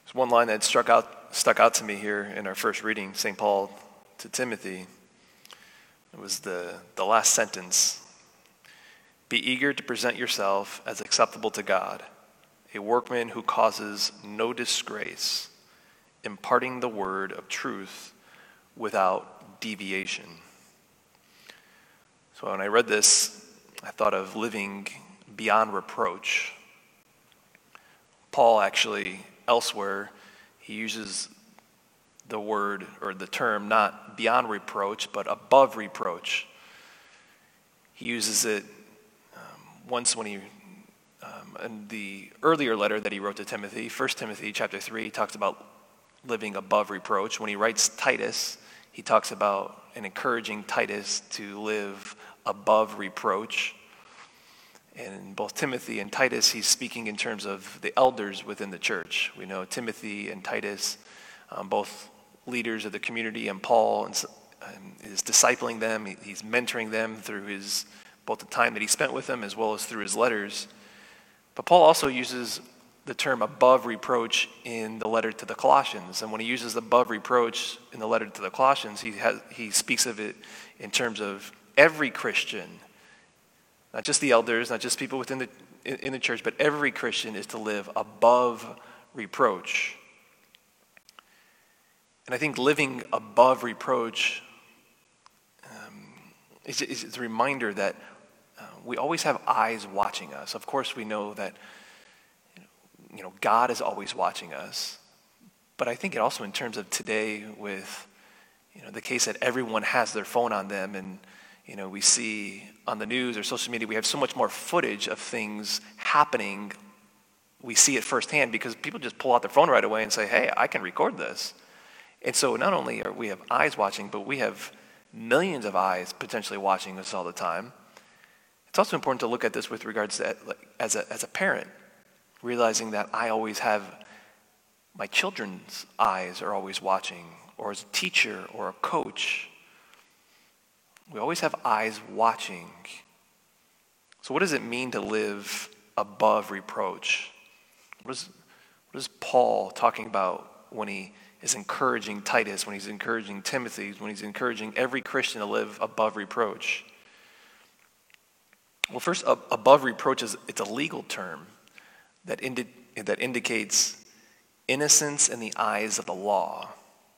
There's one line that stuck out to me here in our first reading, St. Paul to Timothy. It was the last sentence. Be eager to present yourself as acceptable to God, a workman who causes no disgrace, imparting the word of truth without deviation. So when I read this, I thought of living beyond reproach. Paul actually, elsewhere, he uses the word or the term not beyond reproach, but above reproach. He uses it once when he, in the earlier letter that he wrote to Timothy, 1 Timothy chapter 3, he talks about living above reproach. When he writes Titus, he talks about and encouraging Titus to live above reproach. And in both Timothy and Titus, he's speaking in terms of the elders within the church. We know Timothy and Titus, both leaders of the community, and Paul is discipling them. He's mentoring them through both the time that he spent with them as well as through his letters. But Paul also uses the term above reproach in the letter to the Colossians. And when he uses above reproach in the letter to the Colossians, he speaks of it in terms of every Christian, not just the elders, not just people within the church, but every Christian is to live above reproach. And I think living above reproach is a reminder that we always have eyes watching us. Of course, we know that God is always watching us. But I think it also in terms of today with the case that everyone has their phone on them, and we see on the news or social media, we have so much more footage of things happening. We see it firsthand because people just pull out their phone right away and say, hey, I can record this. And so not only are we have eyes watching, but we have millions of eyes potentially watching us all the time. It's also important to look at this with regards to as a parent, realizing that I always have my children's eyes are always watching, or as a teacher or a coach. We always have eyes watching. So what does it mean to live above reproach? What is Paul talking about when he is encouraging Titus, when he's encouraging Timothy, when he's encouraging every Christian to live above reproach? Well, first, above reproach it's a legal term that indicates innocence in the eyes of the law.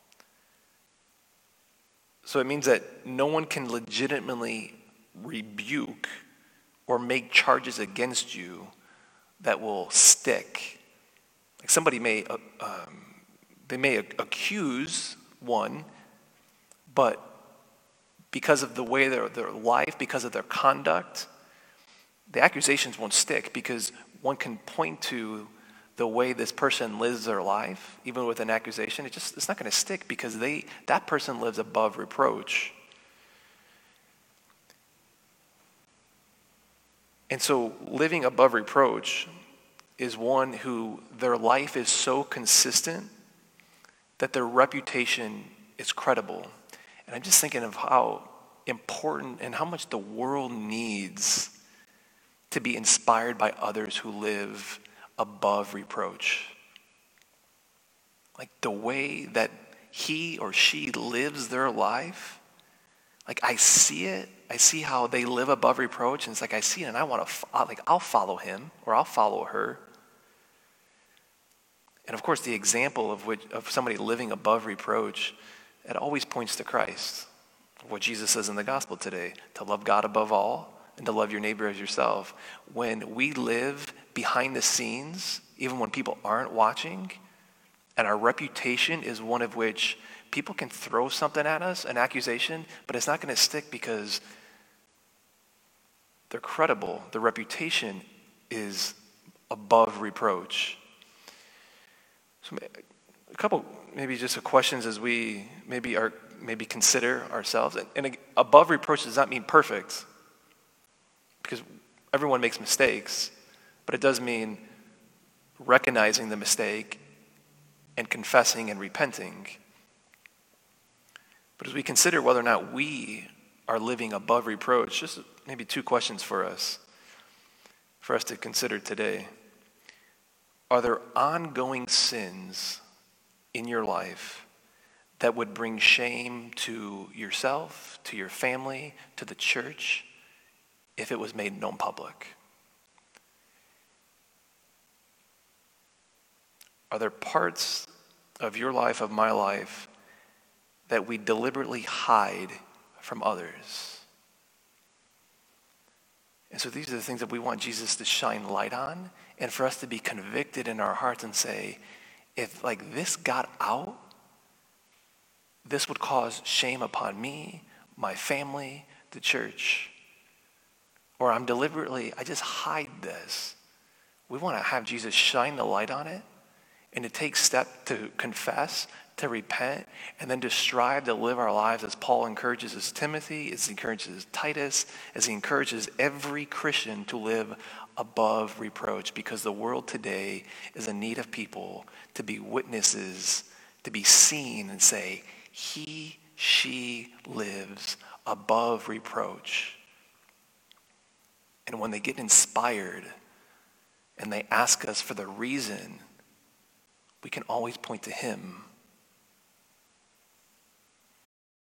So it means that no one can legitimately rebuke or make charges against you that will stick. Like somebody may accuse one, but because of the way their life, because of their conduct, the accusations won't stick because one can point to the way this person lives their life, even with an accusation. It's not going to stick because that person lives above reproach. And so living above reproach is one who their life is so consistent that their reputation is credible. And I'm just thinking of how important and how much the world needs to be inspired by others who live above reproach. Like the way that he or she lives their life, like I see it. I see how they live above reproach, and it's like I see it, and I'll follow him or I'll follow her. And of course, the example of somebody living above reproach, it always points to Christ. What Jesus says in the gospel today, to love God above all and to love your neighbor as yourself. When we live behind the scenes, even when people aren't watching, and our reputation is one of which people can throw something at us, an accusation, but it's not going to stick because they're credible. The reputation is above reproach. So a couple, maybe just questions as we maybe consider ourselves. And above reproach does not mean perfect, because everyone makes mistakes, but it does mean recognizing the mistake and confessing and repenting. But as we consider whether or not we are living above reproach, just maybe two questions for us to consider today. Are there ongoing sins in your life that would bring shame to yourself, to your family, to the church, if it was made known public? Are there parts of your life, of my life, that we deliberately hide from others? And so these are the things that we want Jesus to shine light on, and for us to be convicted in our hearts and say, if like this got out, this would cause shame upon me, my family, the church. Or I just hide this. We want to have Jesus shine the light on it and to take steps to confess, to repent, and then to strive to live our lives as Paul encourages Timothy, as he encourages Titus, as he encourages every Christian to live above reproach, because the world today is in need of people to be witnesses, to be seen and say, she lives above reproach. And when they get inspired and they ask us for the reason, we can always point to him